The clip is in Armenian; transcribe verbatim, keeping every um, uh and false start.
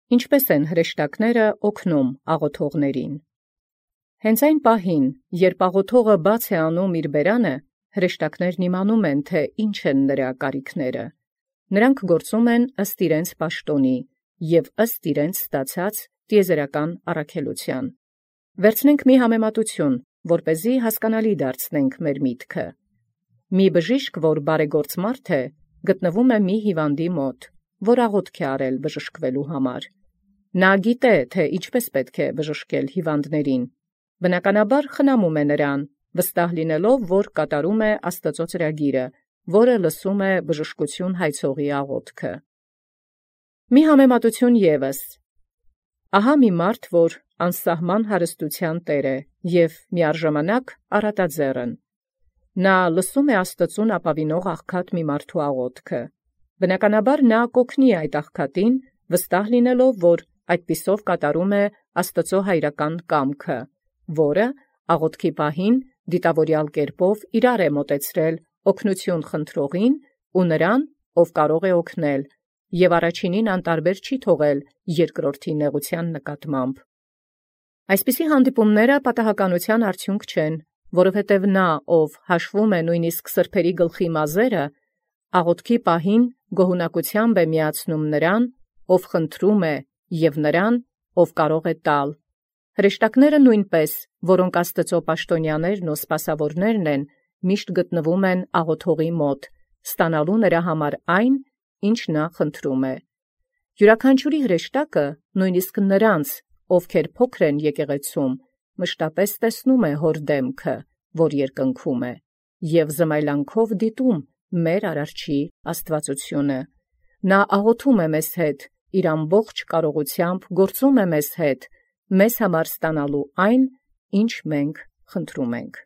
Ինչպես են հրեշտակները օգնում աղոթողներին։ Հենց այն պահին, երբ աղոթողը բաց է անում իր բերանը, հրեշտակներն իմանում են, թե ինչ են նրա կարիքները։ Նրանք գործում են ըստ իրենց պաշտոնի և ըստ իրենց ստացած տիեզերական առաքելության։ Վերցնենք մի համեմատություն, որպեսզի հասկանալի դարձնենք մեր միտքը։ Մի բժիշկ, որ բարեգործ մարդ է, գտնվում է մի հիվանդի մոտ, որ աղոթք է արել բժշկվելու համար։ Նա գիտե, թե ինչպես պետք է բժշկել հիվանդներին։ Բնականաբար խնամում է նրան, վստահ լինելով, որ կատարում է Աստծո ծրագիրը, որը լսում է բժշկություն հայցողի աղոթքը։ Մի համեմատություն ևս։ Ահա մի մարդ, որ անսահման հարստության տեր է և միառժամանակ առատաձեռն։ Նա լսում է Աստծուն ապավինող աղքատ մի մարդու աղոթքը։ Բնականաբար նա կօգնի այդ աղքատին, վստահ լինելով, որ այդպիսով կատարում է Աստծո հայրական կամքը, որը աղոթքի պահին դիտավորյալ կերպով իրար է մոտեցրել օգնություն խնդրողին ու նրան, ով կարող է օգնել, և առաջինին անտարբեր չի թողել երկրորդի նեղության նկատմամբ։ Այսպիսի հանդիպումները պատահականության արդյունք չեն, որովհետև նա, ով հաշվում է նույնիսկ սրբերի գլխի մազերը, աղոթքի պահին գոհունակությամբ է միացնում նրան, ով խնդրում է, և նրան, ով կարող է տալ։ Հրեշտակները նույնպես, որոնք Աստծո պաշտոնյաներն ու սպասավորներն են, միշտ գտնվում են աղոթողի մոտ, ստանալու նրա համար այն, ինչ նա խնդրում է։ Յուրաքանչյուրի հրեշտակը, նույնիսկ նրանց, ովքեր փոքր են եկեղեցում, մշտապես տեսնում է հոր դեմքը, որ երկնքում է, և զմայլանքով դիտում մեր Արարչի աստվածությունը։ Նա աղոթում է մեզ հետ, իր ամբողջ կարողությամբ գործում է մեզ հետ, մեզ համար ստանալու այն, ինչ մենք խնդրում ենք։